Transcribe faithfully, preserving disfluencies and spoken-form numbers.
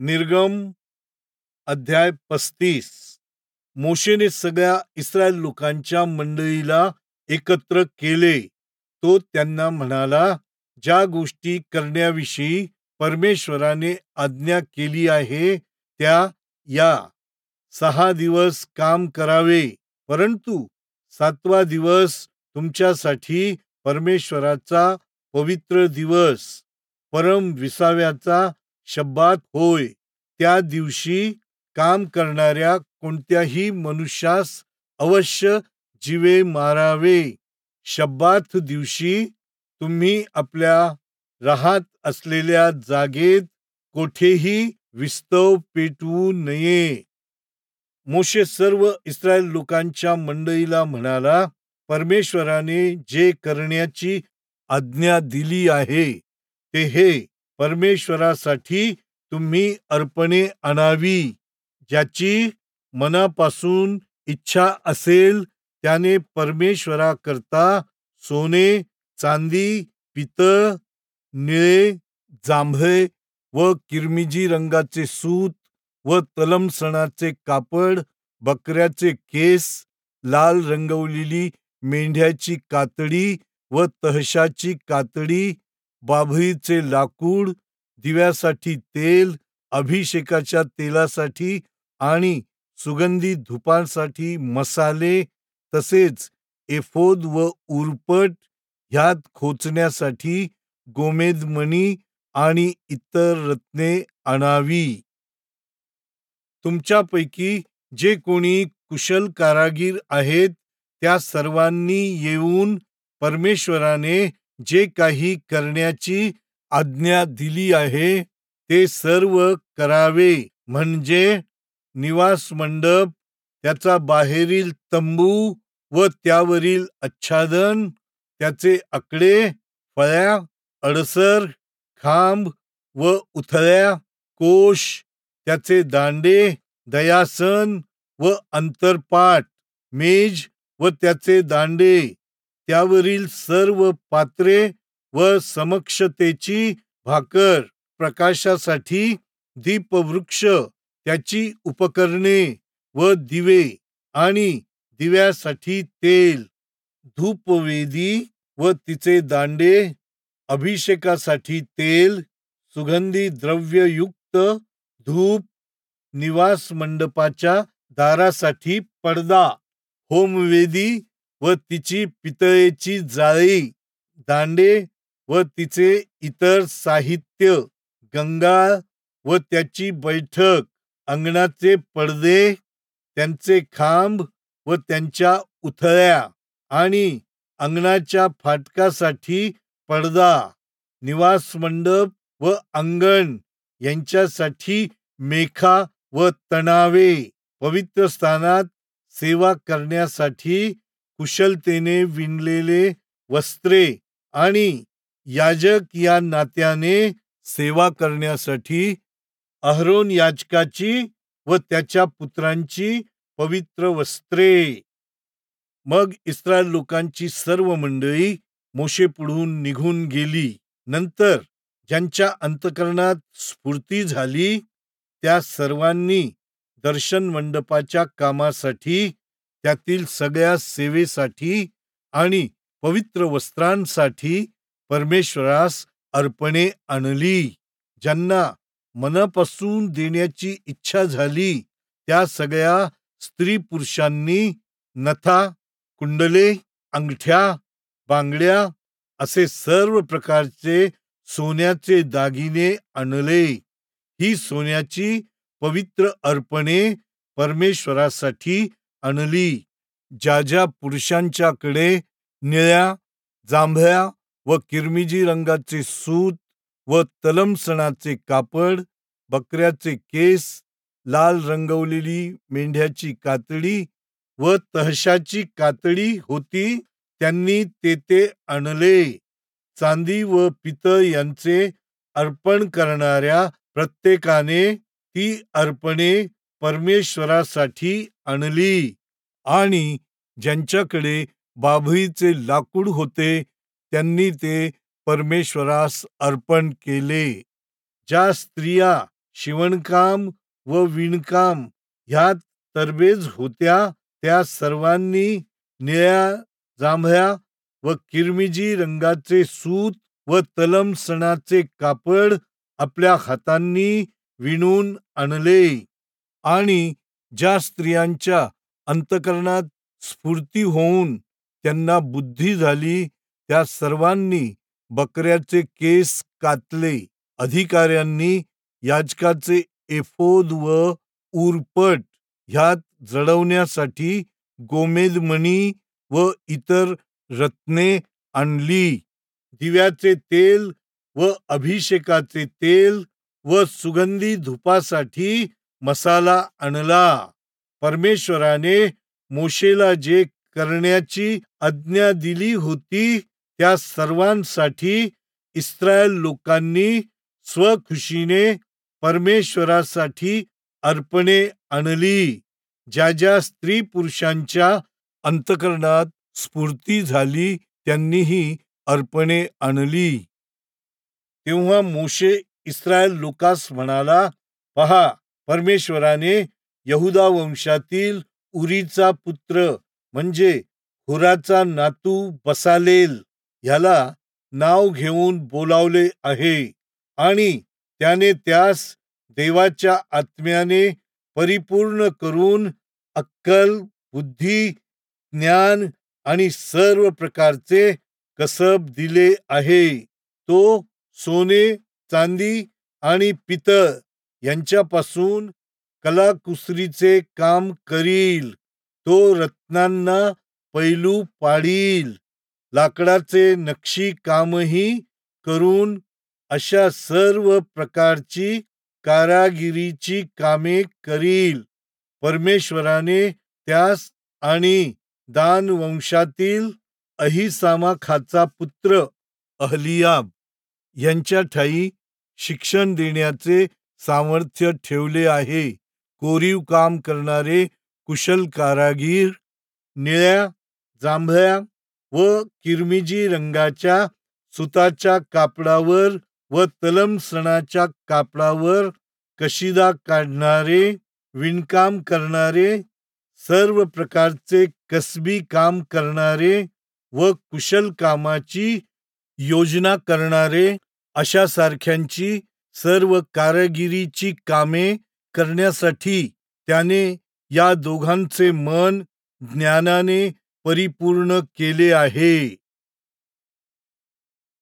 निर्गम अध्याय पस्तीस. मोशेने सगळ्या इस्रायल लोकांच्या मंडळीला एकत्र केले. तो त्यांना म्हणाला, ज्या गोष्टी करण्याविषयी परमेश्वराने आज्ञा केली आहे त्या या. सहा दिवस काम करावे, परंतु सातवा दिवस तुमच्यासाठी परमेश्वराचा पवित्र दिवस, परम विसाव्याचा शब्बात होय. त्या दिवशी काम करणाऱ्या कोणत्याही मनुष्यास अवश्य जीवे मारावे. शब्बात दिवशी तुम्ही आपल्या राहत असलेल्या जागेत कोठेही विस्तव पेटवू नये. मोशे सर्व इस्रायल लोकांच्या मंडळीला म्हणाला, परमेश्वराने जे करण्याची आज्ञा दिली आहे ते हे. परमेश्वरासाठी तुम्ही अर्पणे आणावी. ज्याची मनापासून इच्छा असेल त्याने परमेश्वराकरता सोने, चांदी, पितळ, निळे, जांभळे व किरमिजी रंगाचे सूत व तलमसणाचे कापड, बकऱ्याचे केस, लाल रंगवलेली मेंढ्याची कातडी व तहशाची कातडी, बाभळीचे लाकूड, दिव्यासाठी तेल, अभिषेकाच्या तेलासाठी आणि सुगंधी धुपांसाठी मसाले, तसेच एफोद व उरपट, ह्यात खोचण्यासाठी गोमेदमणी आणि इतर रत्ने आणावी. तुमच्यापैकी जे कोणी कुशल कारागीर आहेत त्या सर्वांनी येऊन परमेश्वराने जे काही करण्याची आज्ञा दिली आहे ते सर्व करावे. म्हणजे निवास मंडप, त्याचा बाहेरील तंबू व त्यावरील आच्छादन, त्याचे आकडे, फळ्या, अडसर, खांब व उथळ्या, कोश, त्याचे दांडे, दयासन व अंतरपाट, मेज व त्याचे दांडे, त्यावरील सर्व पात्रे व समक्षतेची भाकर, प्रकाशासाठी दीपवृक्ष, त्याची उपकरणे व दिवे आणि दिव्यासाठी तेल, धूपवेदी व तिचे दांडे, अभिषेकासाठी तेल, सुगंधी द्रव्ययुक्त धूप, निवास मंडपाच्या दारासाठी पडदा, होमवेदी व तिची पितळेची जाळी, दांडे व तिचे इतर साहित्य, गंगाळ व त्याची बैठक, अंगणाचे पडदे, त्यांचे खांब व त्यांच्या उथळ्या आणि अंगणाच्या फाटकासाठी पडदा, निवास मंडप व अंगण यांच्यासाठी मेखा व तणावे, पवित्र स्थानात सेवा करण्यासाठी कुशलतेने विणलेले वस्त्रे आणि याजक या नात्याने सेवा करण्यासाठी अहरोन याजकाची व त्याच्या पुत्रांची पवित्र वस्त्रे. मग इस्रायल लोकांची सर्व मंडळी मोशे पुढून निघून गेली. नंतर ज्यांच्या अंतकरणात स्फूर्ती झाली त्या सर्वांनी दर्शन मंडपाच्या कामासाठी, त्यातील सगळ्या सेवेसाठी आणि पवित्र वस्त्रांसाठी परमेश्वरास अर्पणे आणली. ज्यांना मनापासून देण्याची इच्छा झाली त्या सगळ्या स्त्री पुरुषांनी नथा, कुंडले, अंगठ्या, बांगड्या असे सर्व प्रकारचे सोन्याचे दागिने आणले. ही सोन्याची पवित्र अर्पणे परमेश्वरासाठी आणली. ज्या ज्या पुरुषांच्याकडे निळ्या, जांभळ्या व किरमिजी रंगाचे सूत व तलमसणाचे कापड, बकऱ्याचे केस, लाल रंगवलेली मेंढ्याची कातडी व तहशाची कातडी होती त्यांनी ते ते आणले. चांदी व पितळ यांचे अर्पण करणाऱ्या प्रत्येकाने ती अर्पणे परमेश्वरासाठी आणली. आणि ज्यांच्याकडे बाभळीचे लाकूड होते त्यांनी ते परमेश्वरास अर्पण केले. ज्या स्त्रिया शिवणकाम व विणकाम ह्यात तरबेज होत्या, त्या सर्वांनी निळ्या, जांभळ्या व किरमिजी रंगाचे सूत व तलम सणाचे कापड आपल्या हातांनी विणून आणले. आणि ज्या स्त्रियांच्या अंतकरणात स्फूर्ती होऊन त्यांना बुद्धी झाली, त्या सर्वांनी बकऱ्याचे केस कातले. अधिकाऱ्यांनी याजकाचे एफोद व उरपट ह्यात जडवण्यासाठी गोमेदमणी व इतर रत्ने आणली. दिव्याचे तेल व अभिषेकाचे तेल व सुगंधी धुपासाठी मसाला आणला. परमेश्वराने मोशेला जे करण्याची आज्ञा दिली होती, त्या सर्वांसाठी इस्रायल लोकांनी स्वखुशीने परमेश्वरासाठी अर्पणे आणली. ज्या ज्या स्त्री पुरुषांच्या अंतकरणात स्फूर्ती झाली, त्यांनी ही अर्पणे आणली. तेव्हा मोशे इस्रायल लोकास म्हणाला, पहा, परमेश्वराने यहुदा वंशातील उरीचा पुत्र म्हणजे हुराचा नातू बसालेल ह्याला नाव घेऊन बोलावले आहे, आणि त्याने त्यास देवाच्या आत्म्याने परिपूर्ण करून अक्कल, बुद्धी, ज्ञान आणि सर्व प्रकारचे कसब दिले आहे. तो सोने, चांदी आणि पितळ यांच्यापासून कलाकुसरीचे काम करील. तो रत्नांना पैलू पाडील, लाकडाचे नक्षी कामही करून अशा सर्व प्रकारची कारागिरीची कामे करील. परमेश्वराने त्यास आणि दान वंशातील अहिसामाखाचा पुत्र अहलियाब यांच्या ठायी शिक्षण देण्याचे सामर्थ्य ठेवले आहे. कोरीव काम करणारे कुशल कारागीर निळ्या, जांभळ्या व किरमिजी रंगाच्या सुताच्या कापडावर व तलम सणाच्या कापडावर कशिदा काढणारे, विणकाम करणारे, सर्व प्रकारचे कसबी काम करणारे व कुशल कामाची योजना करणारे, अशा सारख्यांची सर्व कारागिरीची कामे करण्यासाठी त्याने या दोघांचे मन ज्ञानाने परिपूर्ण केले आहे.